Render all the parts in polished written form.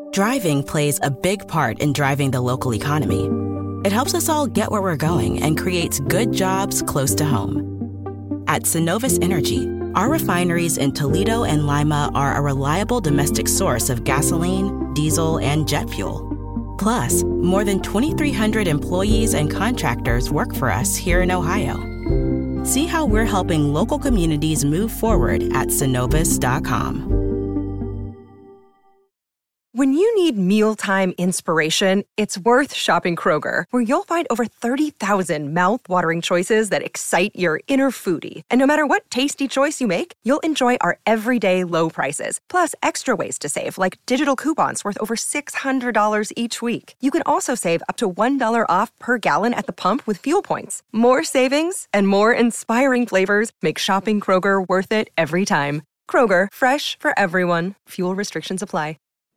Driving plays a big part in driving the local economy. It helps us all get where we're going and creates good jobs close to home. At Synovus Energy, our refineries in Toledo and Lima are a reliable domestic source of gasoline, diesel, and jet fuel. Plus, more than 2,300 employees and contractors work for us here in Ohio. See how we're helping local communities move forward at Synovus.com. When you need mealtime inspiration, it's worth shopping Kroger, where you'll find over 30,000 mouth-watering choices that excite your inner foodie. And no matter what tasty choice you make, you'll enjoy our everyday low prices, plus extra ways to save, like digital coupons worth over $600 each week. You can also save up to $1 off per gallon at the pump with fuel points. More savings and more inspiring flavors make shopping Kroger worth it every time. Kroger, fresh for everyone. Fuel restrictions apply.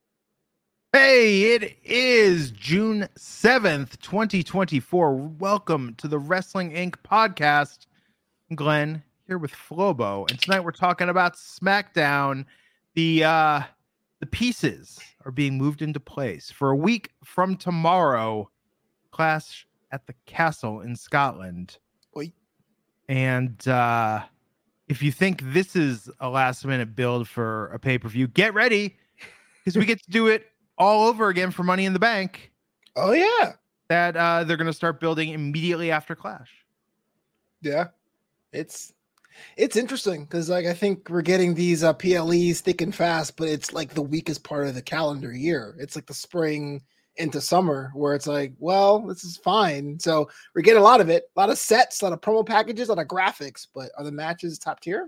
Hey, it is June 7th, 2024. Welcome to the Wrestling Inc. podcast. I'm Glenn, here with Flobo, and tonight we're talking about SmackDown. The pieces are being moved into place for a week from tomorrow. Clash at the Castle in Scotland. Oi. And if you think this is a last-minute build for a pay-per-view, get ready, because we get to do it all over again for Money in the Bank. Oh yeah, that they're going to start building immediately after Clash. Yeah, it's interesting because I think we're getting these PLEs thick and fast, but it's like the weakest part of the calendar year. It's like the spring into summer where it's like, well, this is fine. So we're getting a lot of it, a lot of sets, a lot of promo packages, a lot of graphics. But are the matches top tier?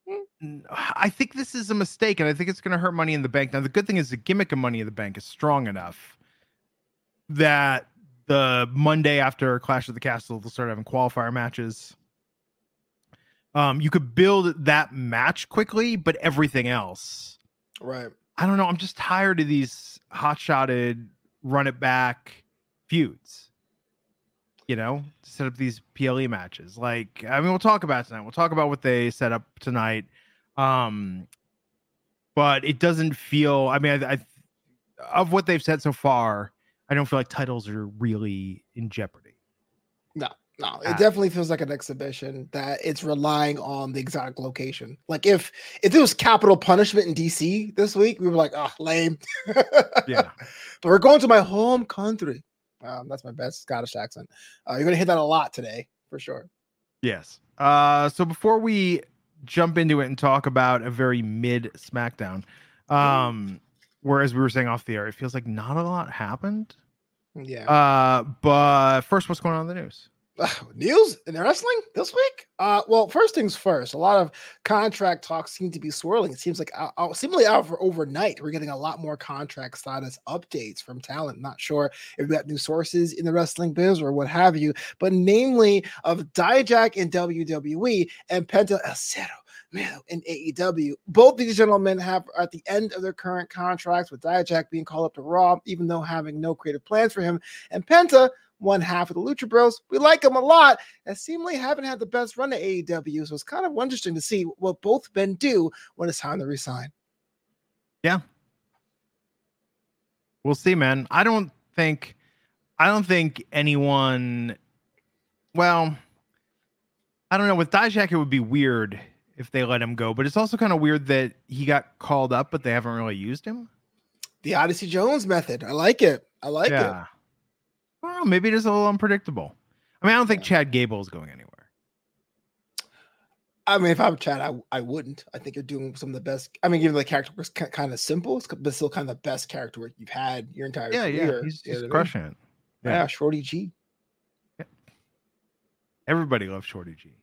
I think this is a mistake, and I think it's going to hurt Money in the Bank. Now, the good thing is the gimmick of Money in the Bank is strong enough that the Monday after Clash of the Castle, they'll start having qualifier matches. You could build that match quickly, but everything else, right? I don't know. I'm just tired of these hot-shotted, run-it-back feuds. You know, to set up these PLE matches. Like, I mean, we'll talk about it tonight. We'll talk about what they set up tonight. But it doesn't feel, I mean, I of what they've said so far, I don't feel like titles are really in jeopardy. No, it definitely feels like an exhibition that it's relying on the exotic location. Like if it was capital punishment in DC this week, we were like, oh, lame. Yeah. But we're going to my home country. That's my best Scottish accent. You're going to hit that a lot today, for sure. Yes. So before we jump into it and talk about a very mid SmackDown, whereas we were saying off the air, it feels like not a lot happened. Yeah. But first, what's going on in the news? News in the wrestling this week? Well, first things first, a lot of contract talks seem to be swirling. It seems like seemingly overnight, we're getting a lot more contract status updates from talent. Not sure if we got new sources in the wrestling biz or what have you, but namely of Dijak in WWE and Penta El Zero in AEW. Both these gentlemen have at the end of their current contracts, with Dijak being called up to Raw, even though having no creative plans for him, and Penta, one half of the Lucha Bros. We like them a lot, and seemingly haven't had the best run at AEW, so it's kind of interesting to see what both men do when it's time to resign. Yeah. We'll see, man. I don't think anyone, well, I don't know. With Dijak, it would be weird if they let him go, but it's also kind of weird that he got called up, but they haven't really used him. The Odyssey Jones method. I like it. I like it. I don't know, maybe it is a little unpredictable. I mean, I don't think Chad Gable is going anywhere. I mean, if I'm Chad, I wouldn't. I think you're doing some of the best. I mean, even though the character was kind of simple, but still kind of the best character work you've had your entire career. Yeah, he's crushing it. Yeah, Shorty G. Yeah. Everybody loves Shorty G.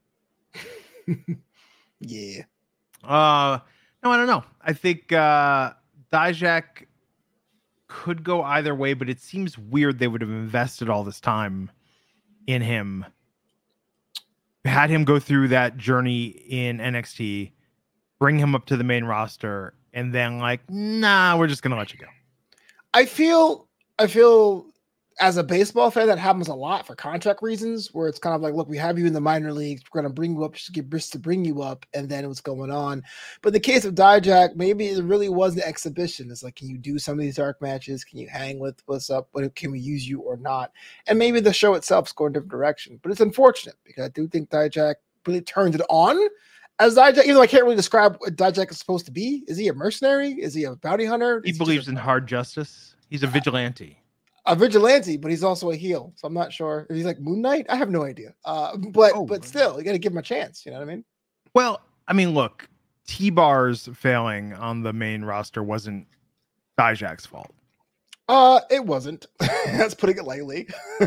Yeah. No, I don't know. I think Dijak could go either way, but it seems weird they would have invested all this time in him, had him go through that journey in NXT, bring him up to the main roster, and then like, nah, we're just gonna let you go. I feel as a baseball fan, that happens a lot for contract reasons, where it's kind of like, look, we have you in the minor leagues, we're going to bring you up, just get Brisk to bring you up, and then what's going on. But in the case of Dijak, maybe it really was an exhibition. It's like, can you do some of these dark matches? Can you hang with what's up? Can we use you or not? And maybe the show itself is going a different direction. But it's unfortunate because I do think Dijak really turned it on as Dijak, even though I can't really describe what Dijak is supposed to be. Is he a mercenary? Is he a bounty hunter? He believes in hard justice. He's a vigilante. A vigilante, but he's also a heel. So I'm not sure if he's like Moon Knight. I have no idea. But still, you got to give him a chance. You know what I mean? Well, I mean, look, T-Bar's failing on the main roster wasn't Dijak's fault. It wasn't. That's putting it lightly.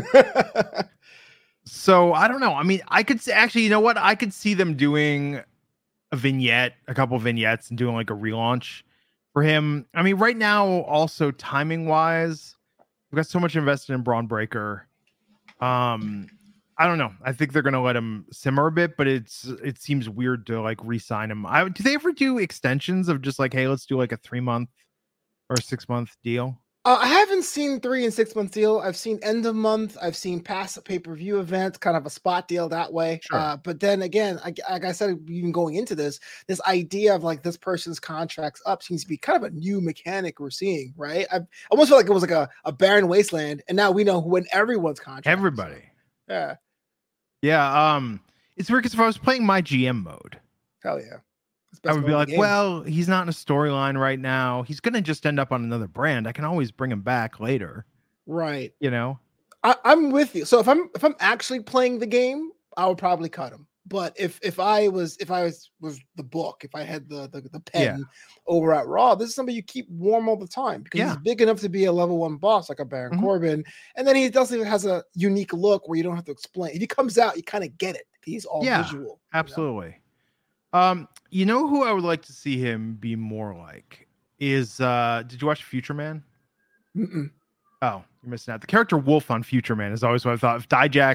So I don't know. I mean, I could actually, you know what? I could see them doing a couple vignettes, and doing like a relaunch for him. I mean, right now, also timing wise, we've got so much invested in Braun Breaker. I don't know. I think they're gonna let him simmer a bit, but it seems weird to like re-sign him. Do they ever do extensions of just like, hey, let's do like a 3-month or a 6-month deal? I haven't seen 3 and 6 month deal. I've seen end of month. I've seen past pay-per-view events, kind of a spot deal that way. Sure. But then again, like I said, even going into this idea of like this person's contract's up seems to be kind of a new mechanic we're seeing, right? I almost felt like it was like a barren wasteland, and now we know when everyone's contract. Everybody. Yeah. Yeah. It's weird because if I was playing my GM mode, hell yeah, I would be like, well, he's not in a storyline right now. He's going to just end up on another brand. I can always bring him back later. Right. You know, I'm with you. So if I'm actually playing the game, I would probably cut him. But if I was the book, if I had the pen over at Raw, this is somebody you keep warm all the time because he's big enough to be a level 1 boss like a Baron Corbin. And then he doesn't has a unique look where you don't have to explain. If he comes out, you kind of get it. He's all visual. Absolutely. You know who I would like to see him be more like is did you watch Future Man? Mm-mm. Oh, you're missing out. The character Wolf on Future Man is always what I thought. If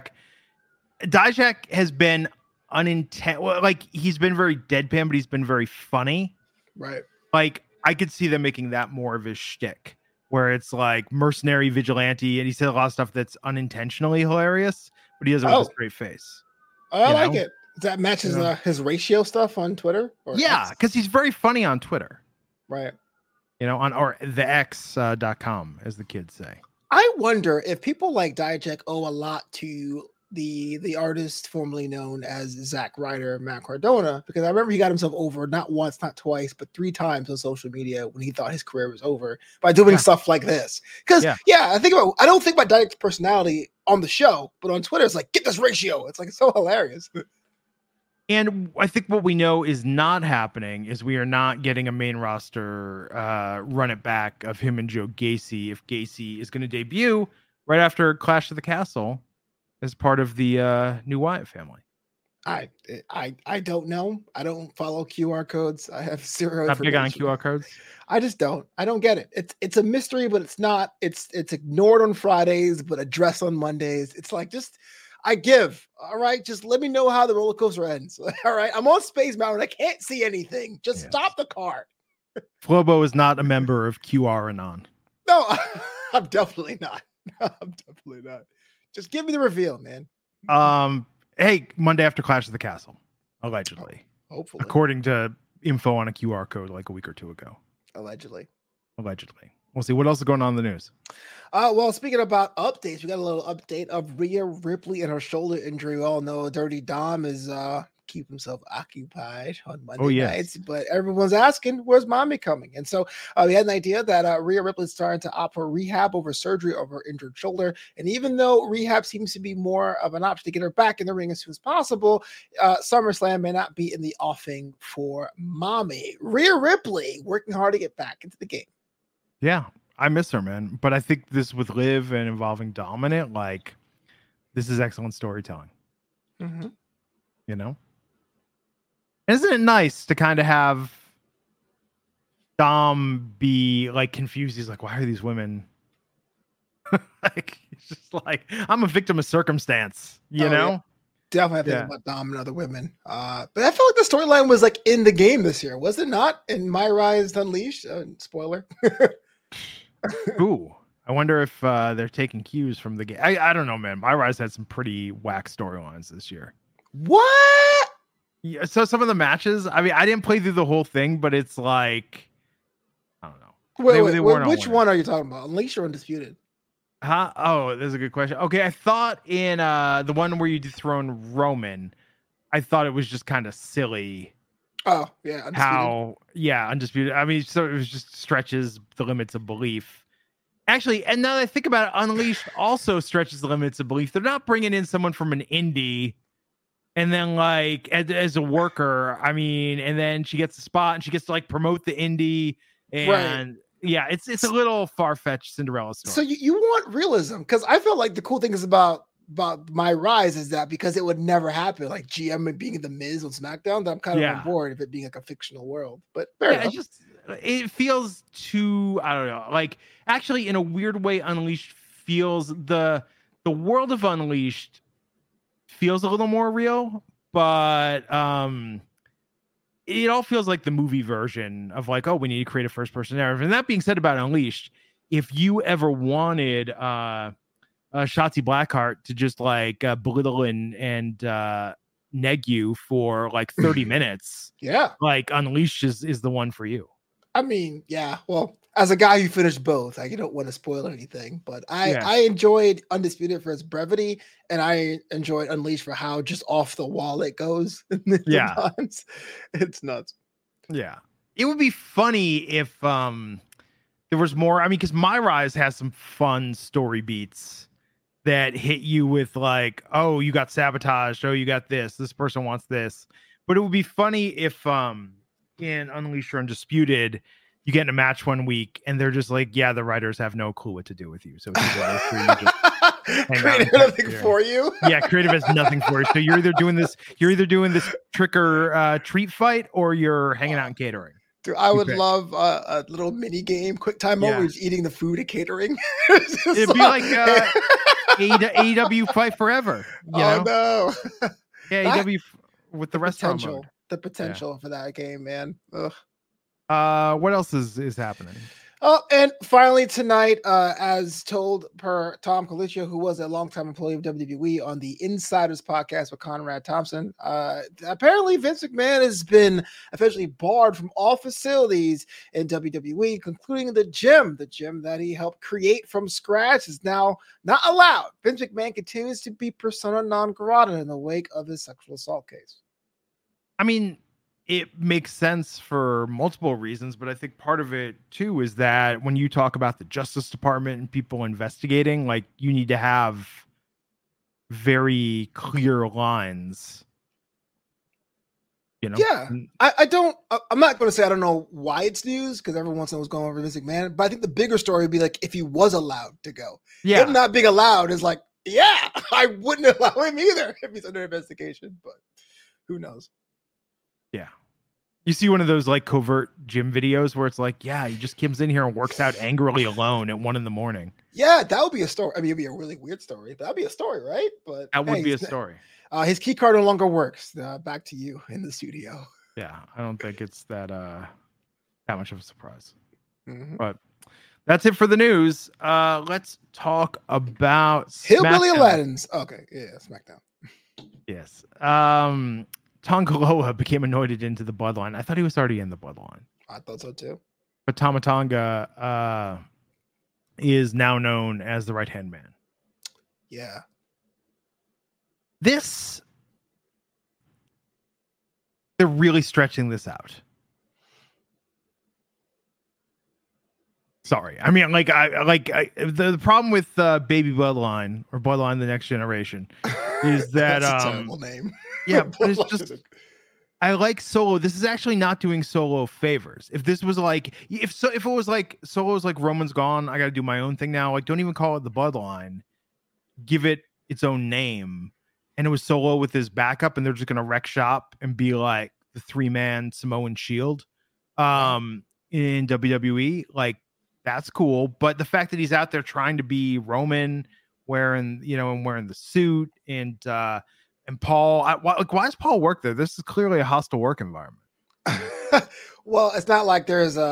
Dijak has been like he's been very deadpan, but he's been very funny. Right. Like I could see them making that more of his shtick, where it's like mercenary vigilante, and he said a lot of stuff that's unintentionally hilarious, but he does it with a straight face. I like it. That matches his ratio stuff on Twitter? Because he's very funny on Twitter. Right. You know, or the X.com, as the kids say. I wonder if people like Dijak owe a lot to the artist formerly known as Zack Ryder, Matt Cardona, because I remember he got himself over not once, not twice, but 3 times on social media when he thought his career was over by doing stuff like this. Because I don't think about Dijak's personality on the show, but on Twitter it's like, get this ratio. It's like, it's so hilarious. And I think what we know is not happening is we are not getting a main roster run it back of him and Joe Gacy if Gacy is going to debut right after Clash of the Castle as part of the new Wyatt family. I don't know. I don't follow QR codes. I have zero. Not big on QR codes. I just don't. I don't get it. It's a mystery, but it's not. It's ignored on Fridays, but addressed on Mondays. It's like I give. All right, just let me know how the roller coaster ends. All right, I'm on Space Mountain. I can't see anything. Just stop the car. Flobo is not a member of QR Anon. No, I'm definitely not. I'm definitely not. Just give me the reveal, man. Hey, Monday after Clash of the Castle, allegedly. Hopefully. According to info on a QR code like a week or 2 ago. Allegedly. We'll see what else is going on in the news. Well, speaking about updates, we got a little update of Rhea Ripley and her shoulder injury. We all know Dirty Dom is keep himself occupied on Monday nights, but everyone's asking, where's mommy coming? And so we had an idea that Rhea Ripley's starting to opt for rehab over surgery over her injured shoulder. And even though rehab seems to be more of an option to get her back in the ring as soon as possible, SummerSlam may not be in the offing for mommy. Rhea Ripley working hard to get back into the game. Yeah, I miss her, man. But I think this with Liv and involving Dominant, like, this is excellent storytelling. Mm-hmm. You know? Isn't it nice to kind of have Dom be like confused? He's like, why are these women like, it's just like, I'm a victim of circumstance, you know? Yeah. Definitely have to think about Dom and other women. But I felt like the storyline was like in the game this year, was it not? In My Rise Unleashed, spoiler. Ooh. I wonder if they're taking cues from the game. I don't know, man. My Rise had some pretty whack storylines this year. What? Yeah, so some of the matches, I mean, I didn't play through the whole thing, but it's like, I don't know. Wait, which one are you talking about? Unleashed or Undisputed? Huh? Oh, that's a good question. Okay, I thought in the one where you dethrone Roman, I thought it was just kind of silly. Oh, yeah. Undisputed. I mean, so it was just stretches the limits of belief. Actually, and now that I think about it, Unleashed also stretches the limits of belief. They're not bringing in someone from an indie and then like as a worker. I mean, and then she gets a spot and she gets to like promote the indie and yeah, it's a little far-fetched Cinderella story. So you want realism, because I felt like the cool thing is about My Rise is that because it would never happen, like GM being in the Miz on SmackDown, that I'm kind of on board of it being like a fictional world. But it feels too, I don't know, like actually in a weird way, Unleashed feels the world of Unleashed feels a little more real, but it all feels like the movie version of like, oh, we need to create a first person narrative. And that being said about Unleashed, if you ever wanted Shotzi Blackheart to just like belittle and neg you for like 30 minutes, like Unleashed is the one for you. I mean, yeah, well, as a guy who finished both, I don't want to spoil anything, but I enjoyed Undisputed for its brevity, and I enjoyed Unleashed for how just off the wall it goes. Sometimes. It's nuts. Yeah, it would be funny if there was more. I mean, because My Rise has some fun story beats that hit you with like, oh, you got sabotaged. Oh, you got this. This person wants this. But it would be funny if in Unleashed or Undisputed, you get in a match one week and they're just like, yeah, the writers have no clue what to do with you. So creative nothing for you. Yeah, creative has nothing for you. So you're either doing this trick or treat fight, or you're hanging out in catering. Dude, I would love a little mini game, quick time moment where he's eating the food at catering. It'd be like AEW Fight Forever. You know? No. Yeah, AEW with the rest of the potential for that game, man. Ugh. What else is happening? Oh, and finally tonight, as told per Tom Colicchio, who was a longtime employee of WWE on the Insiders podcast with Conrad Thompson, apparently Vince McMahon has been officially barred from all facilities in WWE, concluding the gym that he helped create from scratch is now not allowed. Vince McMahon continues to be persona non grata in the wake of his sexual assault case. I mean, it makes sense for multiple reasons, but I think part of it too is that when you talk about the Justice Department and people investigating, like you need to have very clear lines. You know? Yeah, I'm not going to say I don't know why it's news, because every once in a while was going over Vince McMahon, but I think the bigger story would be like if he was allowed to go. Yeah, him not being allowed is like, yeah, I wouldn't allow him either if he's under investigation, but who knows? Yeah. You see one of those like covert gym videos where it's like, yeah, he just comes in here and works out angrily alone at 1 a.m. Yeah, that would be a story. I mean, it'd be a really weird story. That'd be a story, right? But that would be a story. His key card no longer works. Back to you in the studio. Yeah, I don't think it's that much of a surprise. Mm-hmm. But that's it for the news. Let's talk about Hillbilly Aladdin's. Okay, yeah, SmackDown. Yes. Tonga Loa became anointed into the bloodline. I thought he was already in the bloodline. I thought so too. But Tama Tonga is now known as the right-hand man. Yeah. They're really stretching this out. Sorry. I mean, the problem with Baby Bloodline or Bloodline the Next Generation is that that's a terrible name. Yeah, but it's just I like Solo. This is actually not doing Solo favors. If this was like if it was like Solo's like Roman's gone, I got to do my own thing now. Like, don't even call it the Bloodline. Give it its own name. And it was Solo with his backup, and they're just gonna wreck shop and be like the 3-man Samoan Shield in WWE. Like, that's cool. But the fact that he's out there trying to be Roman, wearing the suit and Paul, why does Paul work there? This is clearly a hostile work environment. Well, it's not like there's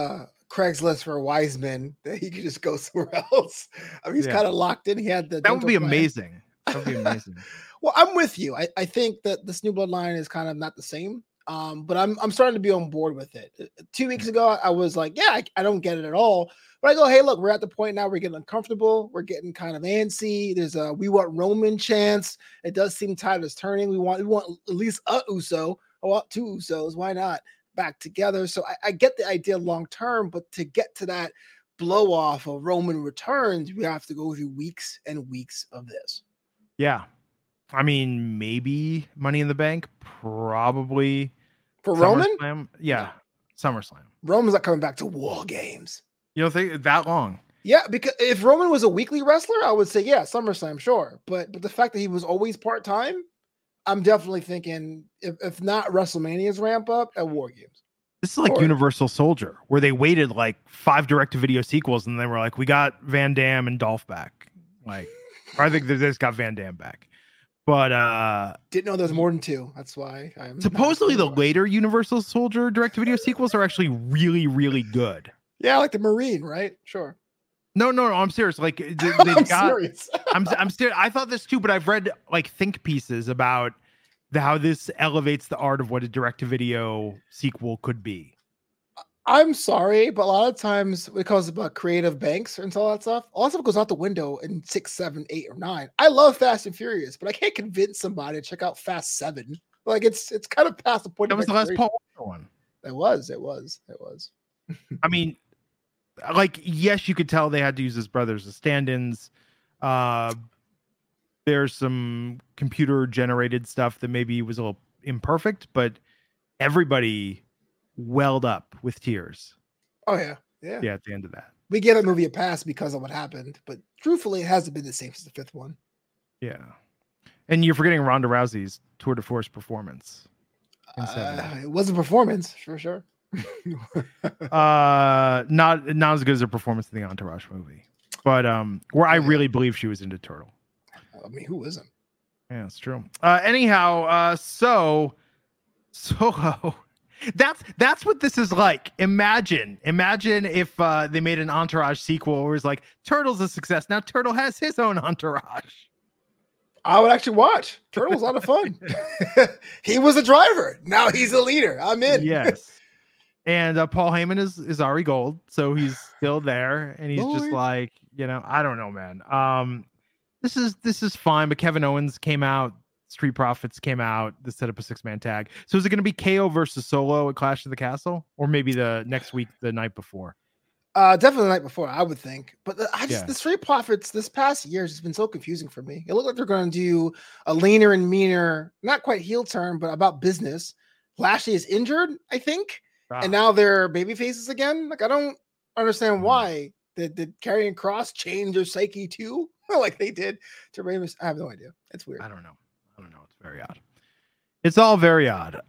Craigslist for Wiseman that he could just go somewhere else. I mean, he's kind of locked in. He had the that would be plan. amazing. That would be amazing. Well, I'm with you. I think that this new bloodline is kind of not the same. But I'm starting to be on board with it. 2 weeks ago, I was like, yeah, I don't get it at all. But I go, hey, look, we're at the point now we're getting uncomfortable. We're getting kind of antsy. There's a we want Roman chance. It does seem tide is turning. We want at least a Uso. I want 2 Usos. Why not? Back together. So I get the idea long term, but to get to that blow off of Roman returns, we have to go through weeks and weeks of this. Yeah. I mean, maybe Money in the Bank, probably for Roman. Yeah, SummerSlam. Roman's not coming back to War Games. You don't think that long? Yeah, because if Roman was a weekly wrestler, I would say yeah, SummerSlam, sure. But the fact that he was always part time, I'm definitely thinking if not WrestleMania's ramp up at War Games. This is like Universal Soldier, where they waited like 5 direct-to-video sequels, and they were like, "We got Van Damme and Dolph back." Like, I think they just got Van Damme back. But didn't know there's more than 2. That's why I'm supposedly the later Universal Soldier direct-to-video sequels are actually really, really good. Yeah, like the Marine, right? Sure. No, I'm serious. Like I'm serious. I'm serious. I thought this too, but I've read like think pieces about how this elevates the art of what a direct-to-video sequel could be. I'm sorry, but a lot of times because about creative banks and all that stuff goes out the window in 6, 7, 8, or 9. I love Fast and Furious, but I can't convince somebody to check out Fast 7. Like it's kind of past the point. That was the last Paul Walker one. It was. I mean, like, yes, you could tell they had to use his brothers as stand-ins. There's some computer generated stuff that maybe was a little imperfect, but everybody welled up with tears. Oh yeah. At the end of that, we get a movie a pass because of what happened, but truthfully, it hasn't been the same since the 5th one. Yeah, and you're forgetting Ronda Rousey's tour de force performance. It was a performance for sure. Not as good as her performance in the Entourage movie, but where I really believe she was into Turtle. I mean, who isn't? Yeah, it's true. Anyhow, so Solo. That's what this is like. Imagine if they made an Entourage sequel where it's like Turtle's a success. Now Turtle has his own entourage. I would actually watch. Turtle's a lot of fun. He was a driver. Now he's a leader. I'm in. Yes. And Paul Heyman is Ari Gold, so he's still there, and he's just like, I don't know, man. This is fine, but Kevin Owens came out. Street Profits came out. This set up a 6-man tag. So is it going to be KO versus Solo at Clash of the Castle, or maybe the next week, the night before? Definitely the night before, I would think. But the Street Profits this past year has been so confusing for me. It looked like they're going to do a leaner and meaner, not quite heel turn, but about business. Lashley is injured, I think, and now they're baby faces again. Like I don't understand why. Did Karrion Kross change their psyche too, like they did to Rey Mysterio? I have no idea. It's weird. I don't know. It's very odd. It's all very odd.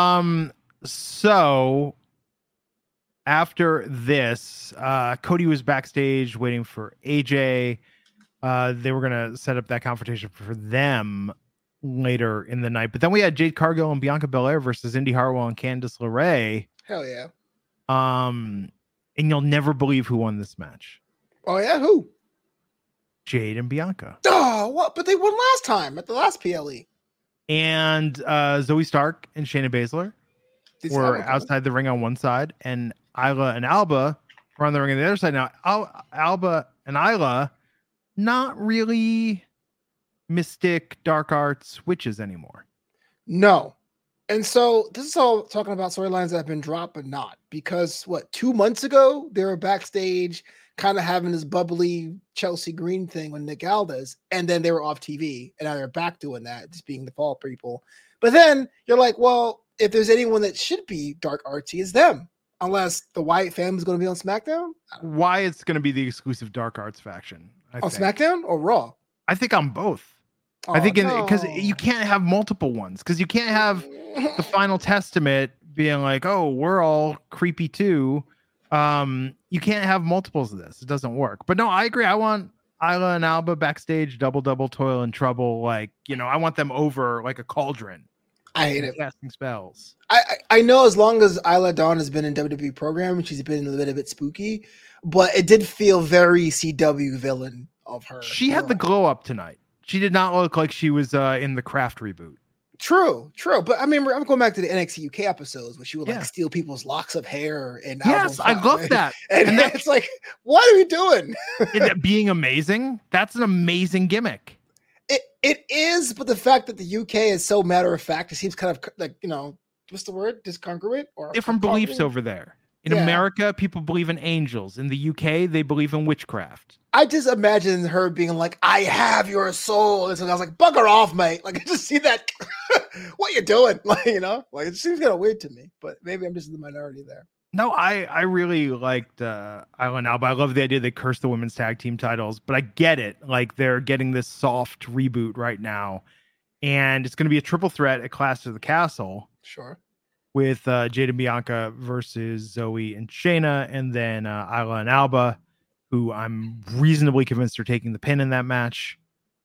So after this, Cody was backstage waiting for AJ. They were going to set up that confrontation for them later in the night. But then we had Jade Cargill and Bianca Belair versus Indy Hartwell and Candice LeRae. Hell yeah. And you'll never believe who won this match. Oh, yeah? Who? Jade and Bianca. Oh, what? But they won last time at the last PLE. And Zoe Stark and Shayna Baszler were outside the ring on one side, and Isla and Alba were on the ring on the other side. Now, Alba and Isla, not really mystic, dark arts witches anymore. No. And so this is all talking about storylines that have been dropped, but not because 2 months ago they were backstage kind of having this bubbly Chelsea Green thing with Nick Aldis, and then they were off TV, and now they're back doing that, just being the fall people. But then you're like, well, if there's anyone that should be dark artsy, it's them, unless the Wyatt family is going to be on SmackDown. Wyatt's going to be the exclusive dark arts faction on SmackDown or Raw. I think on both. I think because you can't have multiple ones, because you can't have the Final Testament being like, oh, we're all creepy too. You can't have multiples of this. It doesn't work. But no, I agree. I want Isla and Alba backstage, double, toil and trouble. Like, I want them over like a cauldron. I hate it. Casting spells. I know as long as Isla Dawn has been in WWE program, she's been a little bit spooky, but it did feel very CW villain of her. She had the glow up tonight. She did not look like she was in the Craft reboot. True. But I mean, I'm going back to the NXT UK episodes where she would like steal people's locks of hair. And yes, I love that. And it's like, what are we doing? Being amazing. That's an amazing gimmick. It is, but the fact that the UK is so matter of fact, it seems kind of like, what's the word? Discongruent or different beliefs over there. In America, people believe in angels. In the UK, they believe in witchcraft. I just imagine her being like, I have your soul. And so I was like, bugger off, mate. Like, I just see that. What you doing? Like, like it seems kind of weird to me, but maybe I'm just in the minority there. No, I really liked Island Alba. I love the idea they cursed the women's tag team titles, but I get it. Like, they're getting this soft reboot right now, and it's going to be a triple threat at Clash of the Castle. Sure. With Jade and Bianca versus Zoe and Shayna, and then Isla and Alba, who I'm reasonably convinced are taking the pin in that match.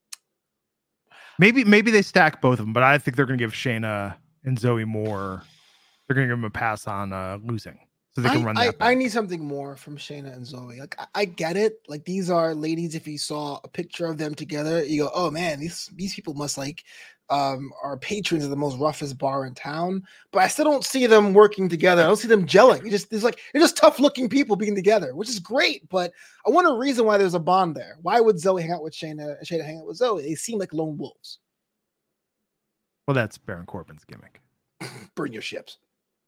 Maybe they stack both of them, but I think they're going to give Shayna and Zoe more. They're going to give them a pass on losing, so they can run that back. I need something more from Shayna and Zoe. Like, I get it. Like, these are ladies. If you saw a picture of them together, you go, "Oh man, these people must like." Are patrons of the most roughest bar in town, but I still don't see them working together. I don't see them gelling. They're just tough looking people being together, which is great. But I want a reason why there's a bond there. Why would Zoe hang out with Shayna and Shayna hang out with Zoe? They seem like lone wolves. Well, that's Baron Corbin's gimmick. Burn your ships.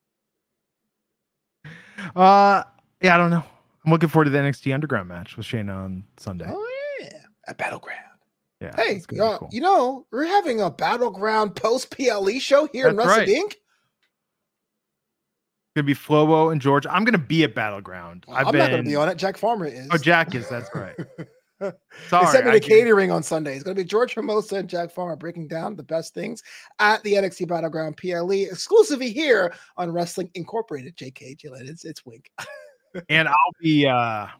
Yeah, I don't know. I'm looking forward to the NXT Underground match with Shayna on Sunday. Oh yeah, a Battleground. Yeah. Hey, cool. We're having a Battleground post PLE show here in Wrestle Inc. It's gonna be Flobo and George. I'm gonna be at Battleground. I'm not gonna be on it. Jack Farmer is. Oh, Jack is. That's right. Sorry, they sent me the catering on Sunday. It's gonna be George Hermosa and Jack Farmer breaking down the best things at the NXT Battleground PLE exclusively here on Wrestling Incorporated. JK, it's Wink. And I'll be at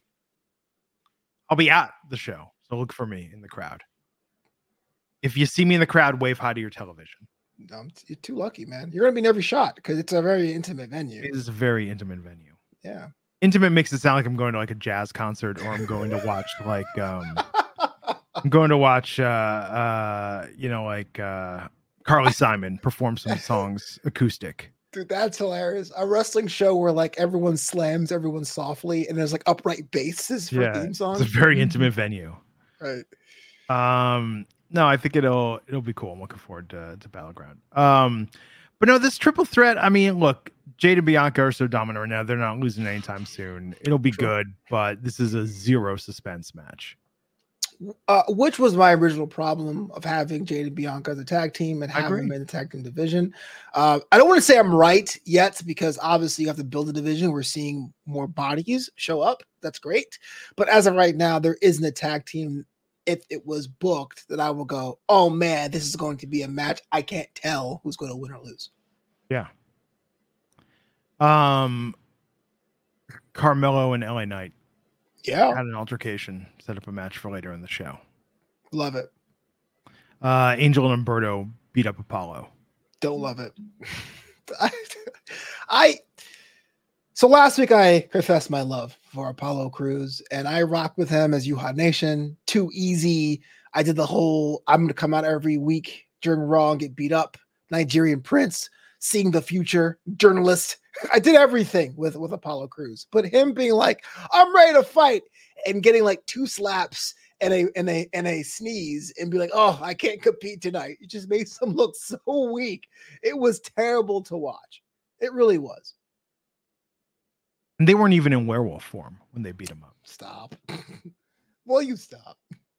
the show, so look for me in the crowd. If you see me in the crowd, wave hi to your television. You're too lucky, man. You're going to be in every shot because it's a very intimate venue. It is a very intimate venue. Yeah. Intimate makes it sound like I'm going to like a jazz concert, or I'm going to watch like I'm going to watch Carly Simon perform some songs acoustic. Dude, that's hilarious. A wrestling show where like everyone slams everyone softly and there's like upright basses for theme songs. It's a very intimate venue. Right. No, I think it'll be cool. I'm looking forward to Battleground. But no, this triple threat, I mean, look, Jade and Bianca are so dominant right now. They're not losing anytime soon. It'll be good, but this is a zero suspense match. Which was my original problem of having Jade and Bianca as a tag team and having them in the tag team division. I don't want to say I'm right yet because obviously you have to build a division. We're seeing more bodies show up. That's great. But as of right now, there isn't a tag team. If it was booked, that I will go, oh man, this is going to be a match. I can't tell who's going to win or lose. Yeah. Carmelo and LA Knight. Yeah. Had an altercation, set up a match for later in the show. Love it. Angel and Umberto beat up Apollo. Don't love it. So last week I professed my love for Apollo Crews and I rock with him as Yuha Nation. Too easy. I did the whole, I'm going to come out every week during Raw and get beat up. Nigerian Prince, seeing the future, journalist. I did everything with Apollo Crews, but him being like, I'm ready to fight and getting like 2 slaps and a sneeze and be like, oh, I can't compete tonight. It just makes him look so weak. It was terrible to watch. It really was. And they weren't even in werewolf form when they beat him up. Stop. Well, you stop.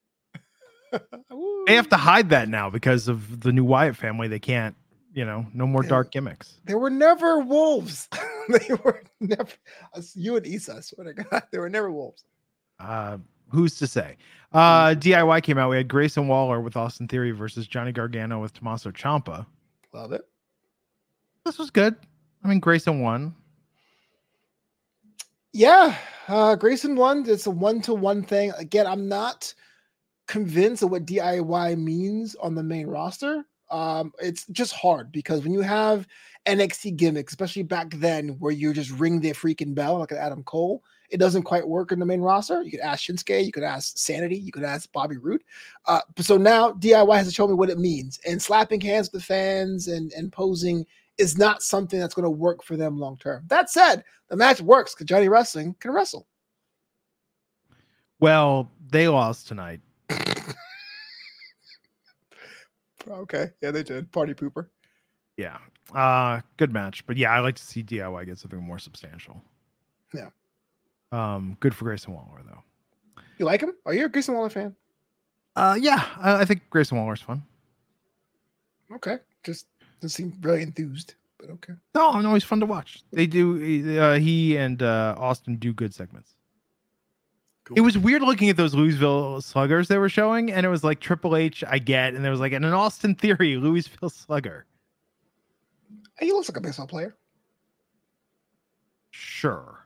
They have to hide that now because of the new Wyatt family. They can't, no more dark gimmicks. They were never wolves. They were never. You and Issa, I swear to God, they were never wolves. Who's to say? DIY came out. We had Grayson Waller with Austin Theory versus Johnny Gargano with Tommaso Ciampa. Love it. This was good. I mean, Grayson won. Yeah, Grayson won. It's a 1-to-1 thing. Again, I'm not convinced of what DIY means on the main roster. It's just hard because when you have NXT gimmicks, especially back then, where you just ring the freaking bell like an Adam Cole, it doesn't quite work in the main roster. You could ask Shinsuke, you could ask Sanity, you could ask Bobby Roode. So now DIY has to show me what it means. And slapping hands with the fans and posing is not something that's going to work for them long term. That said, the match works because Johnny Wrestling can wrestle. Well, they lost tonight. Okay. Yeah, they did. Party pooper. Yeah. Good match. But yeah, I like to see DIY get something more substantial. Yeah. Good for Grayson Waller, though. You like him? Are you a Grayson Waller fan? Yeah, I think Grayson Waller's fun. Okay. Just doesn't seem really enthused, but okay. No, he's fun to watch. They do. He and Austin do good segments. Cool. It was weird looking at those Louisville Sluggers they were showing, and it was like Triple H, I get, and there was like an Austin Theory Louisville Slugger. He looks like a baseball player. Sure.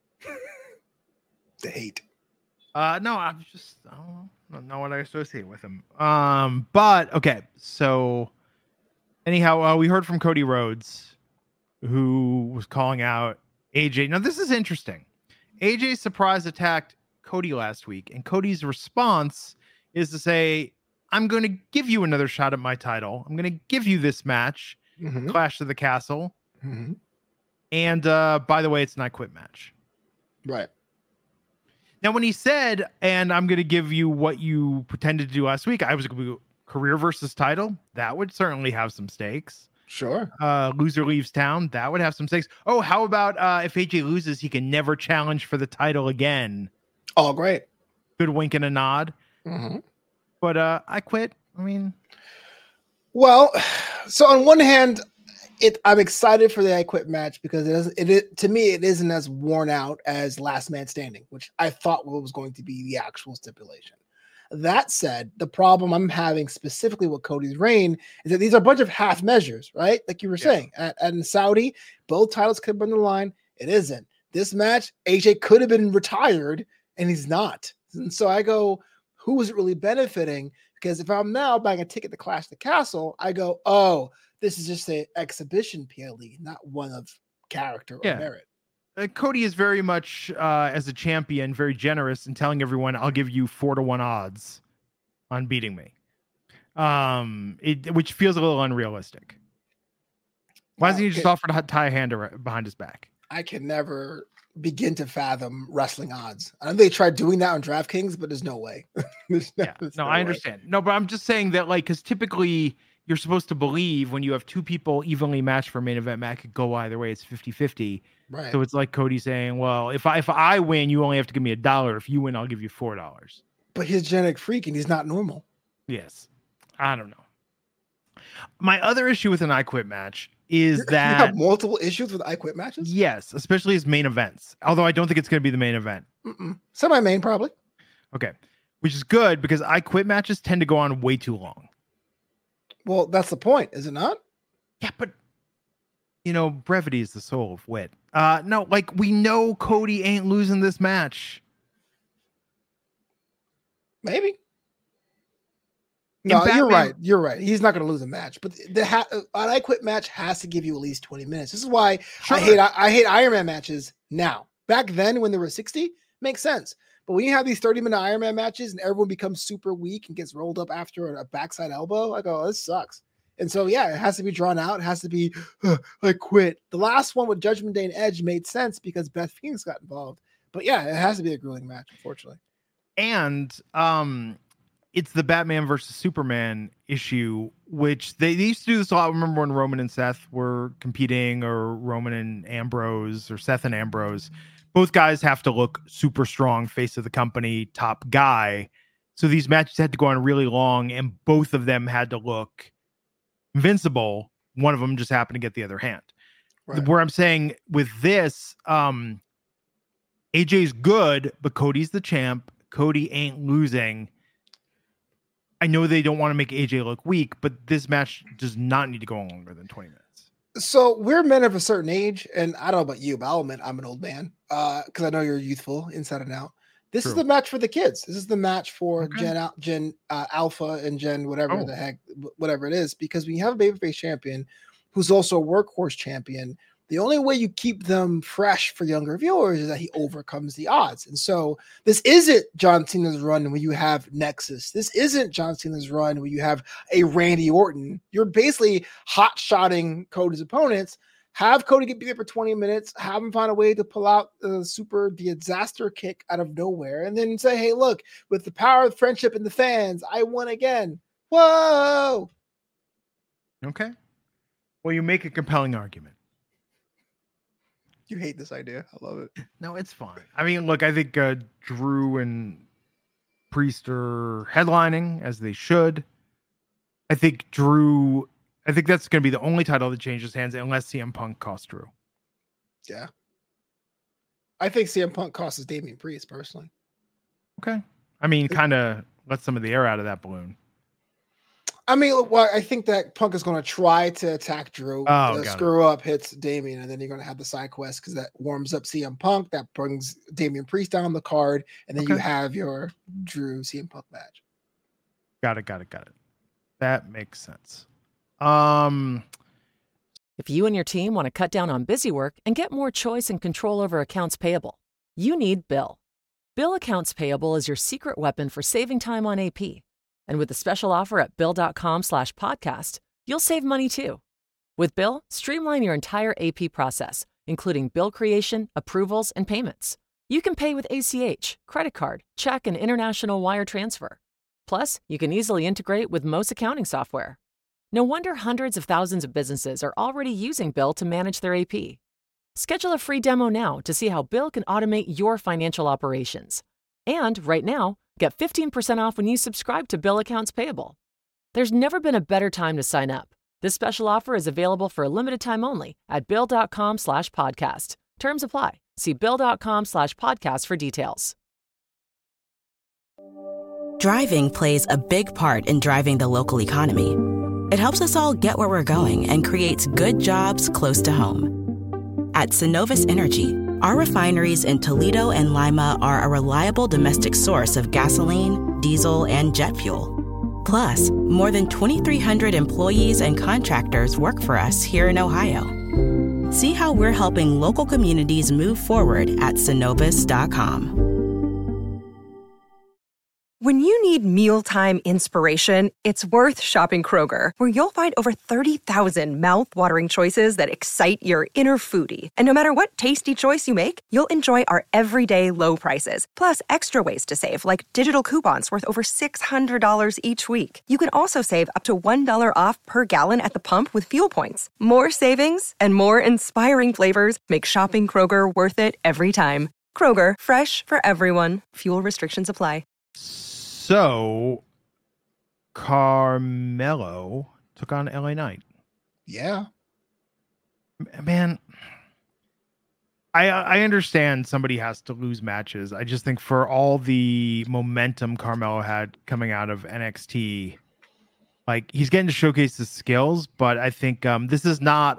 The hate. No, I don't know what I associate with him. But okay, so anyhow, we heard from Cody Rhodes, who was calling out AJ. Now this is interesting. AJ surprise attacked Cody last week, and Cody's response is to say, I'm going to give you another shot at my title. I'm going to give you this match, Clash of the Castle. Mm-hmm. And by the way, it's an I Quit match. Right. Now, when he said, and I'm going to give you what you pretended to do last week, I was going to do career versus title. That would certainly have some stakes. Sure. Loser leaves town. That would have some stakes. Oh, how about if AJ loses, he can never challenge for the title again. Oh, great. Good wink and a nod. Mm-hmm. But I quit. I mean. Well, so on one hand, I'm excited for the I Quit match because to me, it isn't as worn out as Last Man Standing, which I thought was going to be the actual stipulation. That said, the problem I'm having specifically with Cody's reign is that these are a bunch of half measures, right? Like you were saying, in Saudi, both titles could have been on the line. It isn't. This match, AJ could have been retired, and he's not. And so I go, who is it really benefiting? Because if I'm now buying a ticket to Clash the Castle, I go, oh, this is just an exhibition PLE, not one of character or merit. Cody is very much, as a champion, very generous in telling everyone, I'll give you 4-1 odds on beating me. Which feels a little unrealistic. Why doesn't he just offer to tie a hand behind his back? I can never begin to fathom wrestling odds. I know they tried doing that on DraftKings, but there's no way. I understand. No, but I'm just saying that, like, because typically you're supposed to believe when you have two people evenly matched for a main event match, it could go either way. It's 50-50. Right. So it's like Cody saying, well, if I win, you only have to give me $1. If you win, I'll give you $4. But he's a genetic freak and he's not normal. Yes. I don't know. My other issue with an I Quit match is that you have multiple issues with I Quit matches. Yes, especially as main events. Although I don't think it's going to be the main event. Semi-main, probably. Okay. Which is good because I Quit matches tend to go on way too long. Well, that's the point, is it not? Yeah, but brevity is the soul of wit. No, like we know Cody ain't losing this match. Maybe. No, you're right. You're right. He's not going to lose a match, but an I Quit match has to give you at least 20 minutes. This is why I hate Iron Man matches now. Back then, when there were 60, makes sense. But when you have these 30-minute Iron Man matches and everyone becomes super weak and gets rolled up after a backside elbow, I go, this sucks. And so, yeah, it has to be drawn out. It has to be, I quit. The last one with Judgment Day and Edge made sense because Beth Phoenix got involved. But yeah, it has to be a grueling match, unfortunately. And it's the Batman versus Superman issue, which they used to do this a lot. I remember when Roman and Seth were competing, or Roman and Ambrose, or Seth and Ambrose. Both guys have to look super strong, face of the company, top guy. So these matches had to go on really long, and both of them had to look invincible. One of them just happened to get the other hand. Right. Where I'm saying with this, AJ's good, but Cody's the champ. Cody ain't losing. I know they don't want to make AJ look weak, but this match does not need to go on longer than 20 minutes. So we're men of a certain age, and I don't know about you, but I'll admit I'm an old man because I know you're youthful inside and out. This True. is the match for the kids. This is the match for Okay. Gen Alpha and Gen whatever Oh. the heck, whatever it is. Because when you have a babyface champion who's also a workhorse champion, the only way you keep them fresh for younger viewers is that he overcomes the odds. And so this isn't John Cena's run when you have Nexus. This isn't John Cena's run when you have a Randy Orton. You're basically hot-shotting Cody's opponents. Have Cody get beat up for 20 minutes, have him find a way to pull out the disaster kick out of nowhere, and then say, hey, look, with the power of friendship and the fans, I won again. Whoa! Okay. Well, you make a compelling argument. You hate this idea. I love it. No, it's fine. I mean, look, I think Drew and Priest are headlining as they should. I think that's going to be the only title that changes hands unless CM Punk costs Drew. Yeah. I think CM Punk costs Damian Priest, personally. Okay. I mean, kind of let some of the air out of that balloon. I mean, well, I think that Punk is going to try to attack Drew. Screw up, hits Damian, and then you're going to have the side quest because that warms up CM Punk. That brings Damian Priest down the card, and then you have your Drew CM Punk match. Got it. That makes sense. If you and your team want to cut down on busy work and get more choice and control over accounts payable, you need Bill. Bill Accounts Payable is your secret weapon for saving time on AP. And with the special offer at Bill.com/podcast, you'll save money too. With Bill, streamline your entire AP process, including bill creation, approvals, and payments. You can pay with ACH, credit card, check, and international wire transfer. Plus, you can easily integrate with most accounting software. No wonder hundreds of thousands of businesses are already using Bill to manage their AP. Schedule a free demo now to see how Bill can automate your financial operations. And right now, get 15% off when you subscribe to Bill Accounts Payable. There's never been a better time to sign up. This special offer is available for a limited time only at Bill.com/podcast. Terms apply. See Bill.com/podcast for details. Driving plays a big part in driving the local economy. It helps us all get where we're going and creates good jobs close to home. At Synovus Energy, our refineries in Toledo and Lima are a reliable domestic source of gasoline, diesel, and jet fuel. Plus, more than 2,300 employees and contractors work for us here in Ohio. See how we're helping local communities move forward at Synovus.com. When you need mealtime inspiration, it's worth shopping Kroger, where you'll find over 30,000 mouth-watering choices that excite your inner foodie. And no matter what tasty choice you make, you'll enjoy our everyday low prices, plus extra ways to save, like digital coupons worth over $600 each week. You can also save up to $1 off per gallon at the pump with fuel points. More savings and more inspiring flavors make shopping Kroger worth it every time. Kroger, fresh for everyone. Fuel restrictions apply. So, Carmelo took on LA Knight. Yeah. Man, I understand somebody has to lose matches. I just think for all the momentum Carmelo had coming out of NXT, like, he's getting to showcase his skills, but I think this is not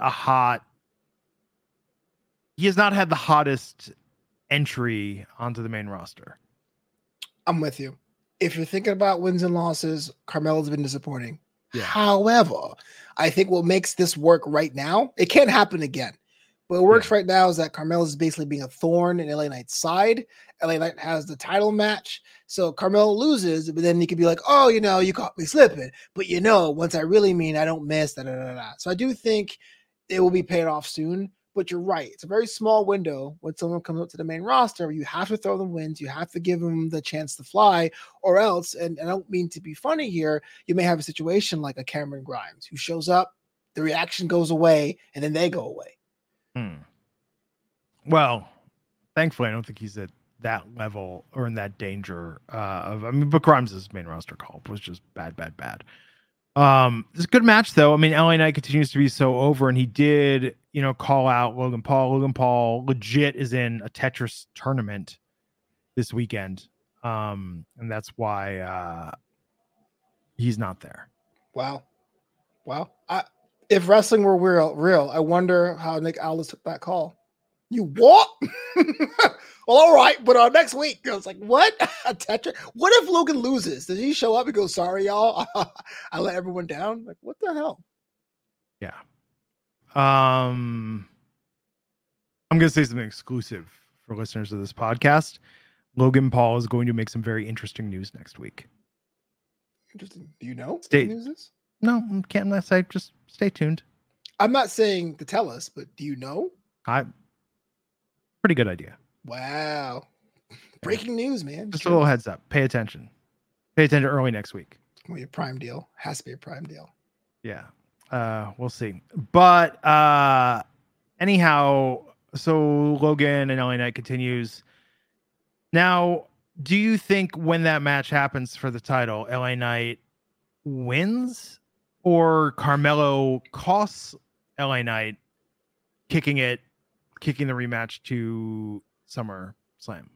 he has not had the hottest entry onto the main roster. I'm with you. If you're thinking about wins and losses, Carmelo's been disappointing. Yeah. However, I think what makes this work right now, it can't happen again. What works right now is that Carmelo is basically being a thorn in LA Knight's side. LA Knight has the title match. So Carmelo loses, but then he could be like, oh, you caught me slipping. But once I really mean I don't miss, So I do think it will be paid off soon. But you're right. It's a very small window when someone comes up to the main roster. You have to throw them wins. You have to give them the chance to fly, or else, and I don't mean to be funny here, you may have a situation like a Cameron Grimes who shows up, the reaction goes away, and then they go away. Well, thankfully, I don't think he's at that level or in that danger but Grimes' main roster call was just bad. It's a good match, though. I mean, LA Knight continues to be so over, and he did, call out Logan Paul. Logan Paul legit is in a Tetris tournament this weekend, and that's why he's not there. Wow. If wrestling were real, I wonder how Nick Aldis took that call. You what? Well, all right, but next week, I was like, what? A Tetra? What if Logan loses? Does he show up and go, sorry, y'all? I let everyone down? Like, what the hell? Yeah. I'm going to say something exclusive for listeners of this podcast. Logan Paul is going to make some very interesting news next week. Interesting. Do you know what the news is? No, can't unless I just stay tuned. I'm not saying to tell us, but do you know? Pretty good idea. Wow. Breaking news, man. Just a little heads up. Pay attention. Pay attention early next week. Well, your prime deal. Has to be a prime deal. Yeah. We'll see. But anyhow, so Logan and LA Knight continues. Now, do you think when that match happens for the title, LA Knight wins or Carmelo costs LA Knight kicking the rematch to SummerSlam?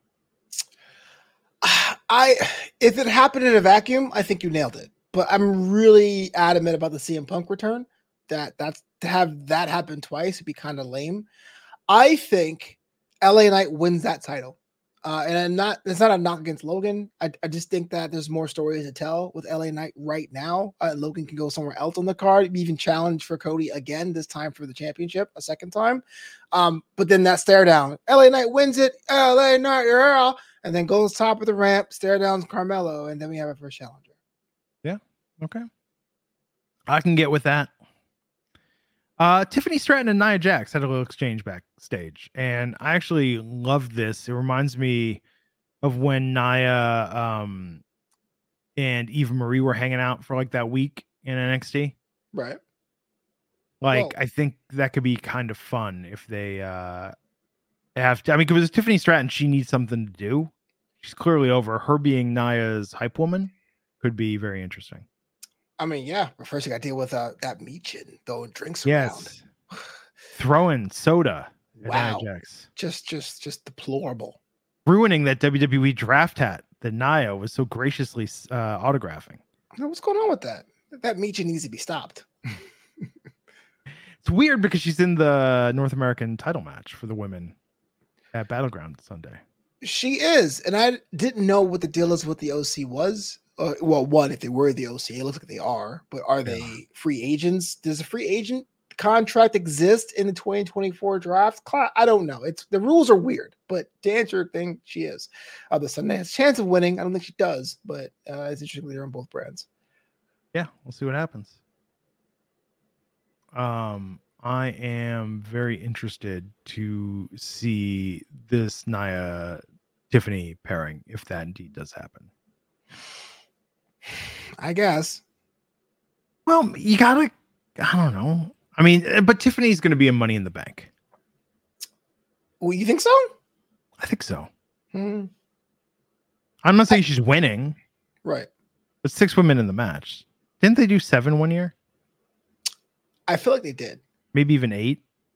If it happened in a vacuum, I think you nailed it. But I'm really adamant about the CM Punk return. That's to have that happen twice would be kind of lame. I think LA Knight wins that title. And it's not a knock against Logan. I just think that there's more stories to tell with LA Knight right now. Logan can go somewhere else on the card, even challenge for Cody again, this time for the championship a second time. But then that stare down, LA Knight wins it, LA Knight, yeah, and then goes top of the ramp, stare downs Carmelo, and then we have a first challenger. Yeah. Okay. I can get with that. Tiffany Stratton and Nia Jax had a little exchange backstage, and I actually loved this. It reminds me of when Nia and Eva Marie were hanging out for like that week in NXT. Right. Like, I think that could be kind of fun if they have to. I mean, because Tiffany Stratton, she needs something to do. She's clearly over. Her being Nia's hype woman could be very interesting. I mean, yeah. But first, you got to deal with that Meechin throwing drinks around. Throwing soda. Wow. Just deplorable. Ruining that WWE draft hat that Nia was so graciously autographing. What's going on with that? That Meechin needs to be stopped. It's weird because she's in the North American title match for the women at Battleground Sunday. She is. And I didn't know what the deal is with the OC was. Well, one, if they were the OC, it looks like they are, but are they free agents? Does a free agent contract exist in the 2024 draft class? I don't know. The rules are weird, but to answer your thing, she is. The Sunday has a chance of winning. I don't think she does, but it's interesting they're on both brands. Yeah, we'll see what happens. I am very interested to see this Nia Tiffany pairing if that indeed does happen. I guess. Well, you gotta, I don't know. I mean, but Tiffany's going to be in Money in the Bank. Well, you think so? I think so. I'm not saying she's winning. Right. But 6 women in the match. Didn't they do 7 one year? I feel like they did. Maybe even 8.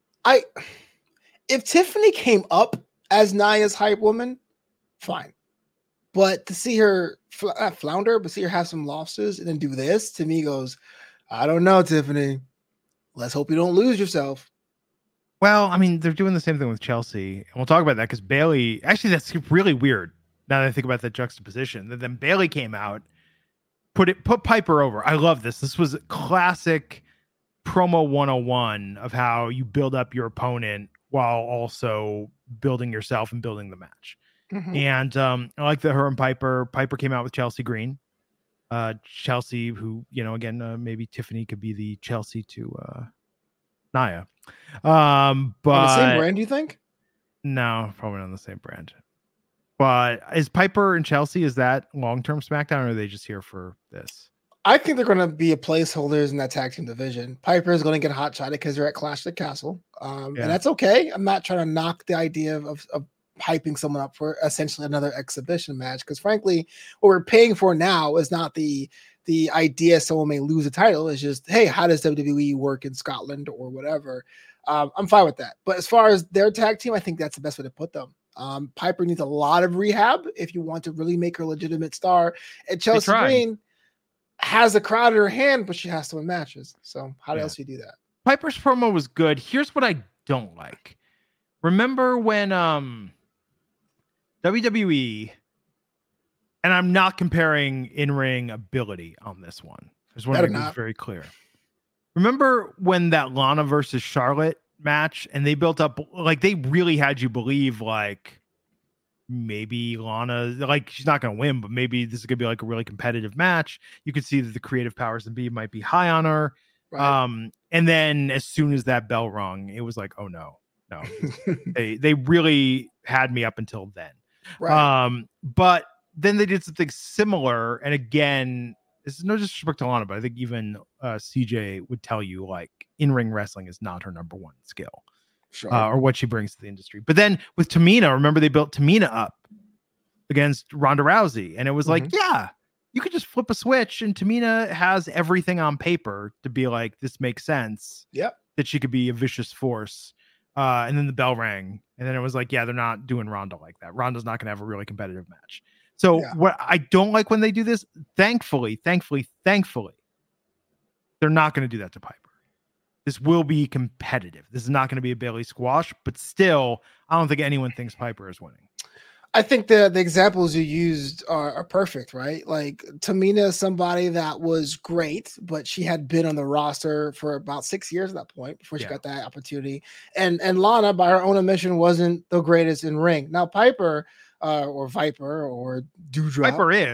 If Tiffany came up as Nia's hype woman, fine. But to see her flounder, but see her have some losses and then do this, to me goes, I don't know, Tiffany. Let's hope you don't lose yourself. Well, I mean, they're doing the same thing with Chelsea. And we'll talk about that because Bayley, actually, that's really weird now that I think about that juxtaposition. Then Bayley came out, put Piper over. I love this. This was classic promo 101 of how you build up your opponent while also building yourself and building the match. Mm-hmm. And I like that her and Piper came out with Chelsea Green. Chelsea, who, again, maybe Tiffany could be the Chelsea to Nia. But on the same brand, you think? No, probably not on the same brand. But is Piper and Chelsea, is that long-term SmackDown, or are they just here for this? I think they're going to be a placeholders in that tag team division. Piper is going to get hot-shotted because they're at Clash of the Castle. And that's okay. I'm not trying to knock the idea of hyping someone up for essentially another exhibition match, because frankly, what we're paying for now is not the idea someone may lose a title. It's just, hey, how does WWE work in Scotland or whatever? I'm fine with that. But as far as their tag team, I think that's the best way to put them. Piper needs a lot of rehab if you want to really make her a legitimate star. And Chelsea Green has a crowd in her hand, but she has to win matches. So how else do you do that? Piper's promo was good. Here's what I don't like. Remember when WWE, and I'm not comparing in-ring ability on this one. I just want to make this very clear. Remember when that Lana versus Charlotte match, and they built up, like, they really had you believe, like, maybe Lana, like, she's not going to win, but maybe this is going to be like a really competitive match. You could see that the creative powers that be might be high on her. Right. And then as soon as that bell rung, it was like, oh no, they really had me up until then. Right. But then they did something similar. And again, this is no disrespect to Lana, but I think even CJ would tell you, like, in-ring wrestling is not her number one skill. Sure. Or what she brings to the industry. But then with Tamina, remember they built Tamina up against Ronda Rousey. And it was like, yeah, you could just flip a switch and Tamina has everything on paper to be like, this makes sense. Yep. That she could be a vicious force. And then the bell rang. And then it was like, yeah, they're not doing Ronda like that. Ronda's not going to have a really competitive match. So what I don't like when they do this, thankfully, they're not going to do that to Piper. This will be competitive. This is not going to be a Bayley squash, but still, I don't think anyone thinks Piper is winning. I think the examples you used are perfect, right? Like, Tamina is somebody that was great, but she had been on the roster for about 6 years at that point before she got that opportunity. And Lana, by her own admission, wasn't the greatest in ring. Now Piper, or Viper, or Doudrop.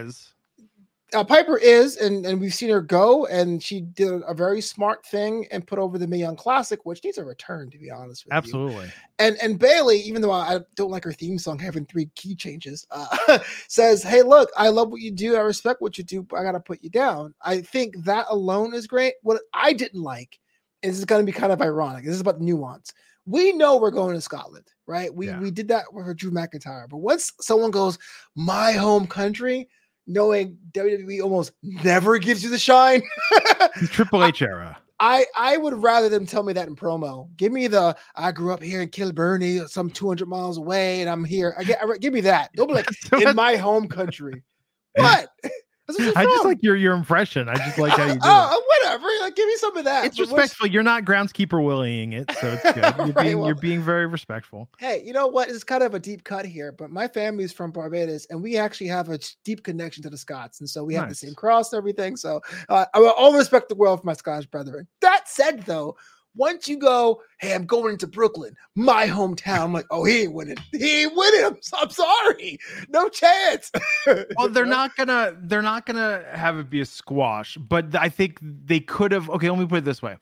Piper is, and we've seen her go, and she did a very smart thing and put over the Mae Young Classic, which needs a return, to be honest with you. Absolutely. And Bayley, even though I don't like her theme song having 3 key changes, says, hey, look, I love what you do. I respect what you do, but I got to put you down. I think that alone is great. What I didn't like, and this is going to be kind of ironic, this is about nuance. We know we're going to Scotland, right? We did that with Drew McIntyre. But once someone goes, my home country, knowing WWE almost never gives you the shine. Triple H era. I would rather them tell me that in promo. Give me the, I grew up here in Kilbirnie, some 200 miles away, and I'm here. Give me that. Don't be like, in my home country. What? I just like your impression. I just like how you do it. Whatever. Like, give me some of that. It's respectful. You're not groundskeeper willying it, so it's good. You're being very respectful. Hey, you know what? It's kind of a deep cut here, but my family's from Barbados, and we actually have a deep connection to the Scots, and so we have the same cross and everything. So I will all respect the world for my Scottish brethren. That said, though, once you go, hey, I'm going into Brooklyn, my hometown. I'm like, oh, he ain't winning. I'm sorry. No chance. Well, they're not gonna have it be a squash, but I think they could have. Okay, let me put it this way.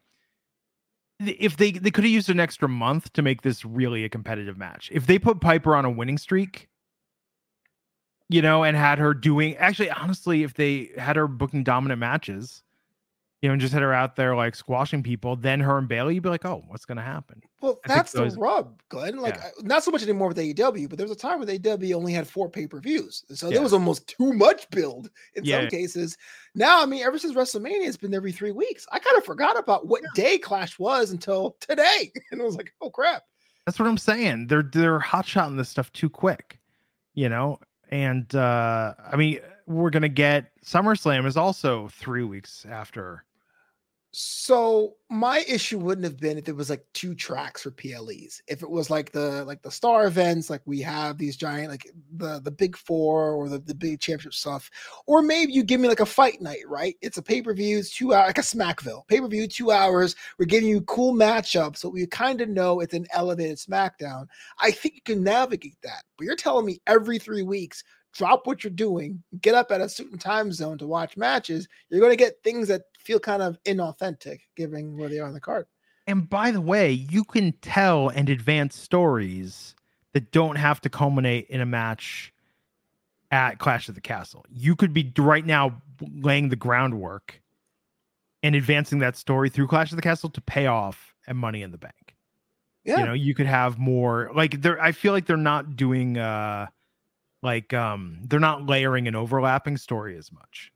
If they could have used an extra month to make this really a competitive match. If they put Piper on a winning streak, and had her doing, actually, honestly, if they had her booking dominant matches, and just had her out there like squashing people, then her and Bayley, you'd be like, oh, what's going to happen? Well, that's the rub, Glenn. Like, not so much anymore with AEW, but there was a time when AEW only had 4 pay-per-views. So there was almost too much build in some cases. Now, I mean, ever since WrestleMania, it's been every 3 weeks. I kind of forgot about what day Clash was until today. And I was like, oh, crap. That's what I'm saying. They're hot-shotting this stuff too quick, And, I mean, we're going to get SummerSlam is also 3 weeks after. So my issue wouldn't have been if it was like 2 tracks for PLEs. If it was like the star events, like we have these giant, like the big 4 or the big championship stuff, or maybe you give me like a fight night, right? It's a pay-per-view, it's 2 hours, like a Smackville pay-per-view, 2 hours. We're giving you cool matchups, so we kind of know it's an elevated SmackDown. I think you can navigate that, but you're telling me every 3 weeks, drop what you're doing, get up at a certain time zone to watch matches, you're going to get things that feel kind of inauthentic given where they are on the card. And by the way, you can tell and advance stories that don't have to culminate in a match at Clash of the Castle. You could be right now laying the groundwork and advancing that story through Clash of the Castle to pay off at Money in the Bank. Yeah. You could have more like I feel like they're not doing they're not layering an overlapping story as much,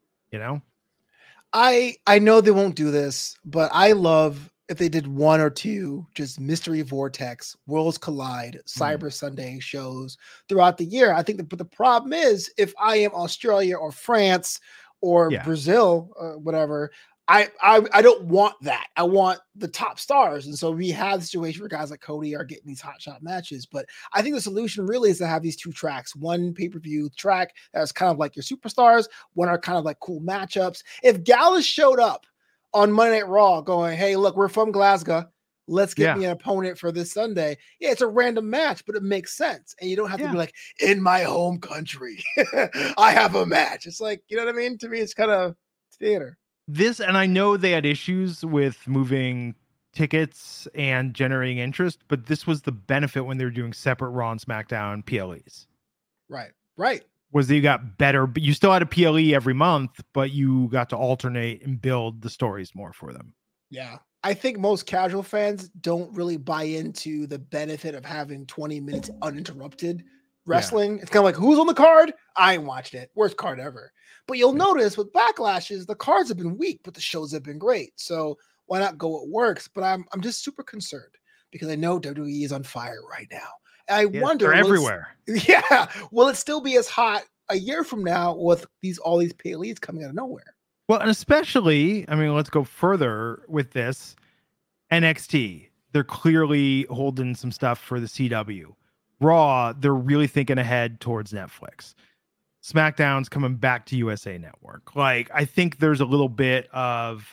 I know they won't do this, but I love if they did 1 or 2 just Mystery Vortex, Worlds Collide, Cyber Sunday shows throughout the year. I think but the problem is if I am Australia or France or Brazil, whatever, I don't want that. I want the top stars. And so we have the situation where guys like Cody are getting these hot shot matches. But I think the solution really is to have these two tracks, one pay-per-view track that's kind of like your superstars, one are kind of like cool matchups. If Gallus showed up on Monday Night Raw going, hey, look, we're from Glasgow. Let's get me an opponent for this Sunday. Yeah, it's a random match, but it makes sense. And you don't have to be like, in my home country, I have a match. It's like, you know what I mean? To me, it's kind of theater. This, and I know they had issues with moving tickets and generating interest, but this was the benefit when they were doing separate Raw and SmackDown PLEs. Right. Was that you got better, but you still had a PLE every month, but you got to alternate and build the stories more for them. Yeah. I think most casual fans don't really buy into the benefit of having 20 minutes uninterrupted wrestling. It's kind of like, who's on the card? I ain't watched it. Worst card ever. But you'll notice with backlashes, the cards have been weak, but the shows have been great. So why not go what works? But I'm just super concerned because I know WWE is on fire right now. And I wonder, they're everywhere. Will it still be as hot a year from now with all these PLEs coming out of nowhere? Well, and especially, I mean, let's go further with this. NXT, they're clearly holding some stuff for the CW. Raw, they're really thinking ahead towards Netflix. SmackDown's coming back to USA Network. Like, I think there's a little bit of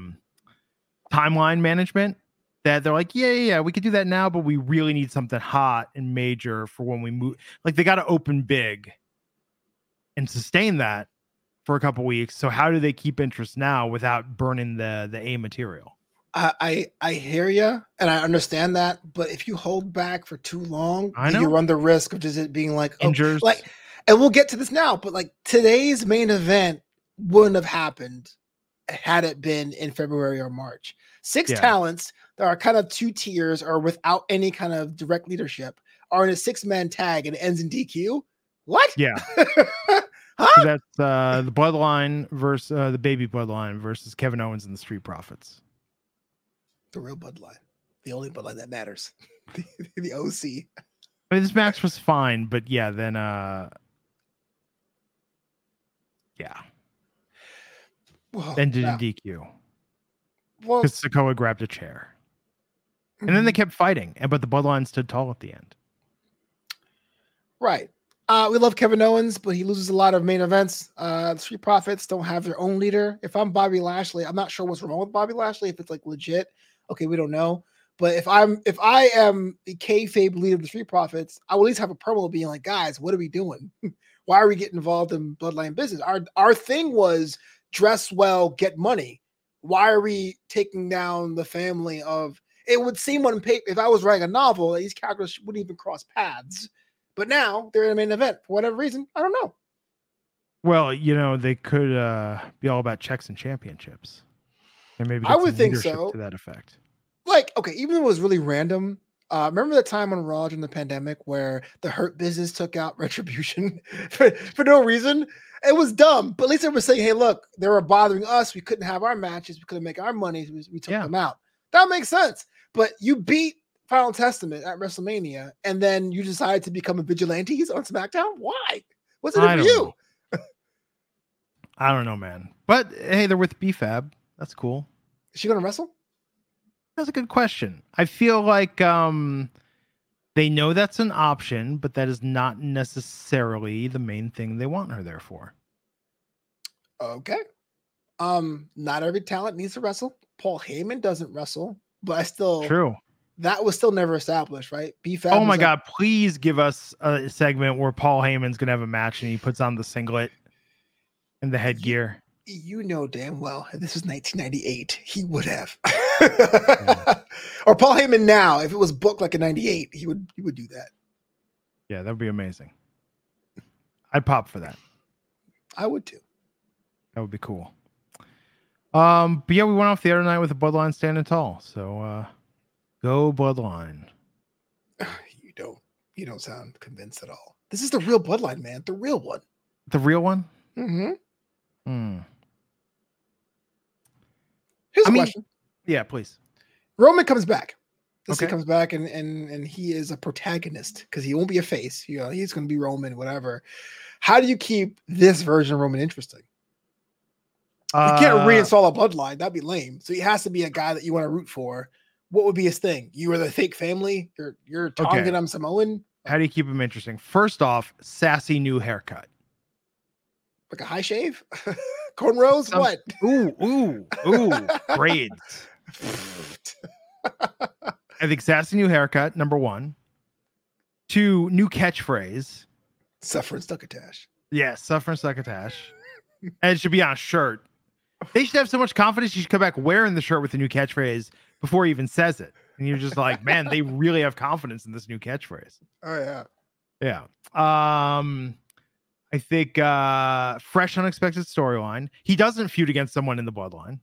timeline management that they're like, yeah, we could do that now, but we really need something hot and major for when we move. Like, they got to open big and sustain that for a couple weeks. So how do they keep interest now without burning the A material? I hear you, and I understand that, but if you hold back for too long, you run the risk of just it being like injuries. And we'll get to this now, but like today's main event wouldn't have happened had it been in February or March. Six talents that are kind of two tiers or without any kind of direct leadership are in a 6-man tag and it ends in DQ. What? Yeah. Huh? So that's the Bloodline versus the Baby Bloodline versus Kevin Owens and the Street Profits. The real Bloodline. The only Bloodline that matters. the OC. I mean, this match was fine, but then ended in DQ. Well, because Sikoa grabbed a chair. And then they kept fighting, but the Bloodline stood tall at the end. Right. We love Kevin Owens, but he loses a lot of main events. The Street Profits don't have their own leader. If I'm Bobby Lashley, I'm not sure what's wrong with Bobby Lashley. If it's like legit, okay, we don't know. But if I am the kayfabe leader of the Street Profits, I will at least have a promo being like, guys, what are we doing? Why are we getting involved in Bloodline business? Our thing was dress well, get money. Why are we taking down the family of? It would seem on paper, if I was writing a novel, these characters wouldn't even cross paths. But now they're in a main event for whatever reason. I don't know. Well, they could be all about checks and championships, and maybe I would think so to that effect. Like, okay, even if it was really random. Remember the time on Raw during the pandemic where the Hurt Business took out Retribution for no reason? It was dumb, but at least they were saying, hey, look, they were bothering us. We couldn't have our matches. We couldn't make our money. We took them out. That makes sense. But you beat Final Testament at WrestleMania, and then you decide to become a vigilantes on SmackDown? Why? What's it for you? I don't know, man. But hey, they're with BFAB. That's cool. Is she going to wrestle? That's a good question. I feel like they know that's an option, but that is not necessarily the main thing they want her there for. Okay. Not every talent needs to wrestle. Paul Heyman doesn't wrestle, but I still true. That was still never established, right? BFAB. Oh my God! Please give us a segment where Paul Heyman's gonna have a match and he puts on the singlet and the headgear. You know damn well if this was 1998, he would have. Or Paul Heyman now, if it was booked like in 98, he would do that. Yeah, that would be amazing. I'd pop for that. I would too. That would be cool. But yeah, we went off the other night with the Bloodline standing tall. So go Bloodline. You don't sound convinced at all. This is the real Bloodline, man. The real one. The real one? Mm-hmm. Here's a question. Yeah, please. Roman comes back. He comes back and he is a protagonist because he won't be a face. He's going to be Roman, whatever. How do you keep this version of Roman interesting? can't reinstall a bloodline. That'd be lame. So he has to be a guy that you want to root for. What would be his thing? You are the fake family. You're Tongan. I'm Samoan. How do you keep him interesting? First off, sassy new haircut. Like a high shave? Cornrows? What? Ooh, braids. I think sassy new haircut, number 1. 2, new catchphrase. Suffering succotash. Yeah, suffering succotash. And it should be on a shirt. They should have so much confidence you should come back wearing the shirt with the new catchphrase before he even says it. And you're just like, man, they really have confidence in this new catchphrase. Oh, yeah. Yeah. I think fresh, unexpected storyline. He doesn't feud against someone in the bloodline.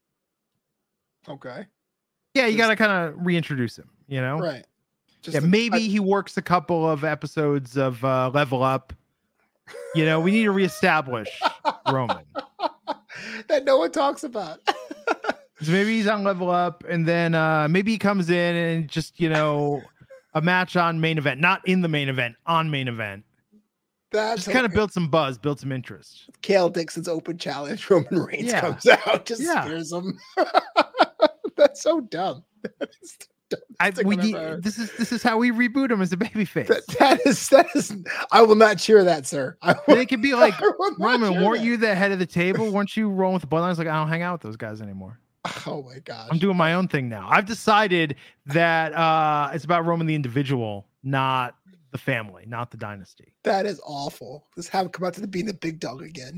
Okay. Yeah, you got to kind of reintroduce him, you know? Right. Maybe he works a couple of episodes of Level Up. You know, we need to reestablish Roman. That no one talks about. So maybe he's on Level Up, and then maybe he comes in and just, you know, a match on main event, not in the main event, on main event. That's just kind of built some buzz, built some interest. Kale Dixon's open challenge. Roman Reigns comes out, just scares him. That's so dumb. This is how we reboot him as a babyface. That is. I will not cheer that, sir. They could be like, Roman, weren't you the head of the table? Weren't you rolling with the bloodlines? Like, I don't hang out with those guys anymore. Oh my gosh. I'm doing my own thing now. I've decided that it's about Roman the individual, not the family, not the dynasty. That is awful. Just have him come out to being the big dog again.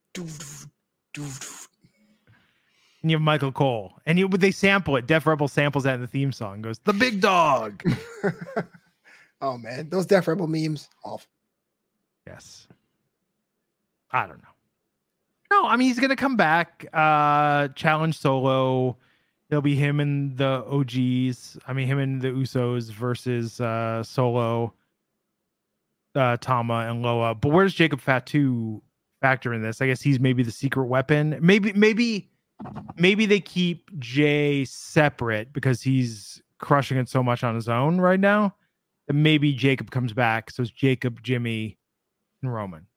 And you have Michael Cole, and they sample it. Def Rebel samples that in the theme song. Goes the big dog. Oh man, those Def Rebel memes, awful. Yes. I don't know. No, I mean he's gonna come back, challenge Solo. It'll be him and the OGs. I mean him and the Usos versus Solo, Tama and Loa. But where does Jacob Fatu factor in this? I guess he's maybe the secret weapon. Maybe they keep Jay separate because he's crushing it so much on his own right now. And maybe Jacob comes back. So it's Jacob, Jimmy, and Roman.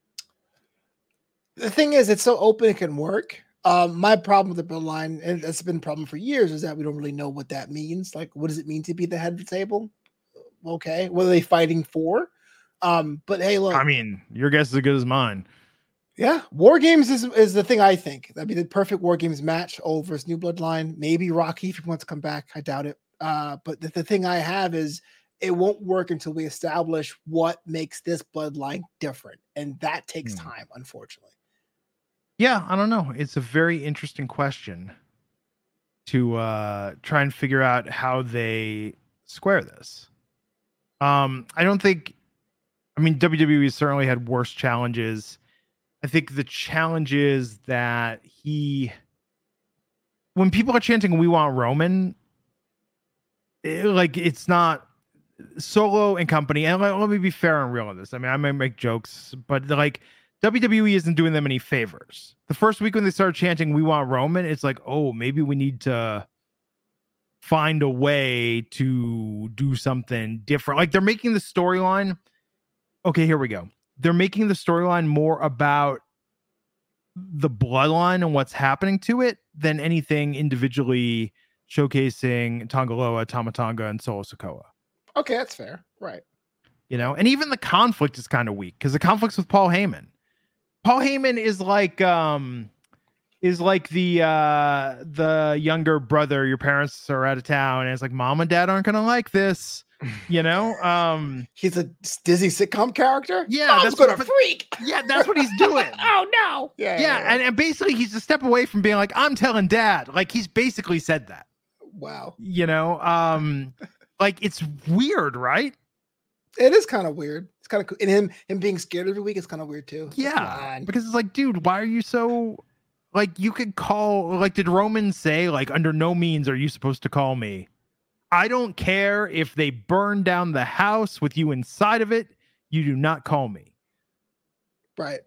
The thing is, it's so open it can work. My problem with the bloodline, and it's been a problem for years, is that we don't really know what that means. Like, what does it mean to be the head of the table? Okay, what are they fighting for? But hey, look. I mean, your guess is as good as mine. Yeah, War Games is the thing I think. That'd be the perfect War Games match, old versus new bloodline. Maybe Rocky if he wants to come back. I doubt it. But the thing I have is it won't work until we establish what makes this bloodline different. And that takes time, unfortunately. Yeah, I don't know. It's a very interesting question to try and figure out how they square this. I mean, WWE certainly had worse challenges. I think the challenge is that when people are chanting, we want Roman, it's not Solo and company. And let me be fair and real on this. I mean, I might make jokes, but like WWE isn't doing them any favors. The first week when they started chanting, we want Roman, it's like, oh, maybe we need to find a way to do something different. Like they're making the storyline. Okay, here we go. They're making the storyline more about the bloodline and what's happening to it than anything individually showcasing Tonga Loa, Tama Tonga, and Solo Sikoa. Okay, that's fair. Right. You know, and even the conflict is kind of weak because the conflict's with Paul Heyman. Paul Heyman is like the younger brother. Your parents are out of town, and it's like mom and dad aren't gonna like this. You know, he's a Disney sitcom character. Yeah, Mom's gonna freak. Yeah, that's what he's doing. Oh no. Yeah. And basically he's a step away from being like, I'm telling dad. Like he's basically said that. Wow. You know, like it's weird, right? It is kind of weird. It's kind of cool. And him being scared every week is kind of weird too. Yeah, because it's like, dude, why are you so like? You could call like, did Roman say like, under no means are you supposed to call me? I don't care if they burn down the house with you inside of it. You do not call me. Right.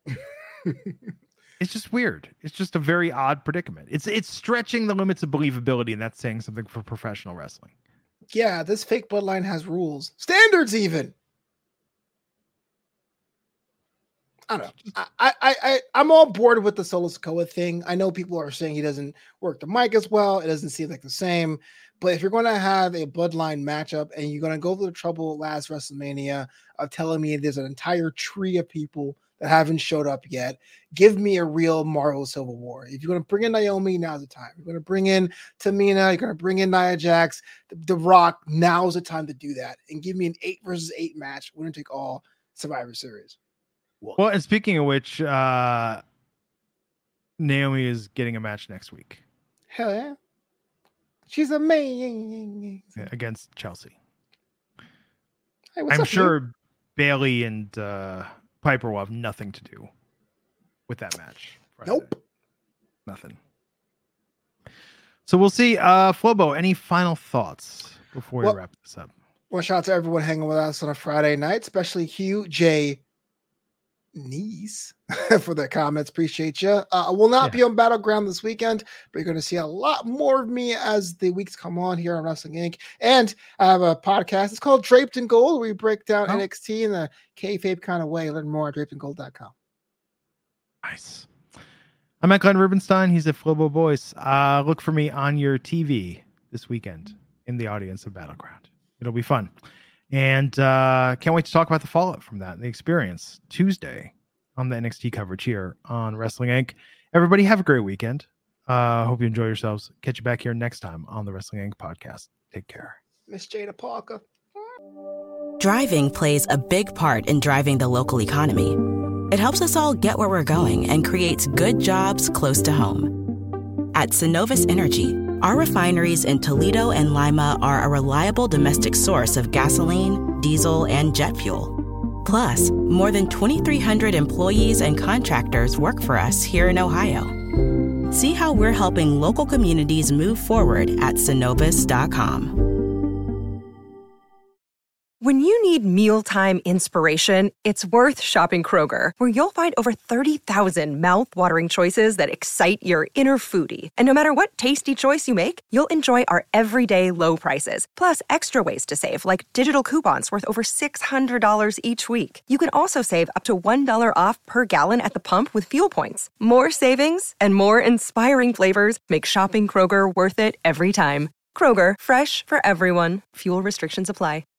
It's just weird. It's just a very odd predicament. It's stretching the limits of believability, and that's saying something for professional wrestling. Yeah, this fake bloodline has rules, standards even. I don't know. I'm all bored with the Solo Sikoa thing. I know people are saying he doesn't work the mic as well. It doesn't seem like the same. But if you're going to have a bloodline matchup and you're going to go through the trouble last WrestleMania of telling me there's an entire tree of people that haven't showed up yet, give me a real Marvel Civil War. If you're going to bring in Naomi, now's the time. You're going to bring in Tamina, you're going to bring in Nia Jax, The Rock, now's the time to do that. And give me an 8 versus 8 match, winner take all Survivor Series. Well, and speaking of which, Naomi is getting a match next week. Hell yeah. She's amazing. Against Chelsea. Hey, I'm sure Bailey and Piper will have nothing to do with that match. Friday. Nope. Nothing. So we'll see. Flobo, any final thoughts before we wrap this up? Well, shout out to everyone hanging with us on a Friday night, especially Hugh J. Niece for the comments. Appreciate you. I will not be on Battleground this weekend, but you're going to see a lot more of me as the weeks come on here on Wrestling Inc. And I have a podcast. It's called Draped in Gold, where we break down NXT in a kayfabe kind of way. Learn more at drapedingold.com. Nice. I'm at Glenn Rubenstein. He's at Flobo Voice. Look for me on your TV this weekend in the audience of Battleground. It'll be fun. And can't wait to talk about the fallout from that, the experience, Tuesday on the NXT coverage here on Wrestling Inc. Everybody have a great weekend. Hope you enjoy yourselves. Catch you back here next time on the Wrestling Inc. podcast. Take care. Miss Jada Parker. Driving plays a big part in driving the local economy. It helps us all get where we're going and creates good jobs close to home. At Synovus Energy, our refineries in Toledo and Lima are a reliable domestic source of gasoline, diesel, and jet fuel. Plus, more than 2,300 employees and contractors work for us here in Ohio. See how we're helping local communities move forward at Synovus.com. When you need mealtime inspiration, it's worth shopping Kroger, where you'll find over 30,000 mouth-watering choices that excite your inner foodie. And no matter what tasty choice you make, you'll enjoy our everyday low prices, plus extra ways to save, like digital coupons worth over $600 each week. You can also save up to $1 off per gallon at the pump with fuel points. More savings and more inspiring flavors make shopping Kroger worth it every time. Kroger, fresh for everyone. Fuel restrictions apply.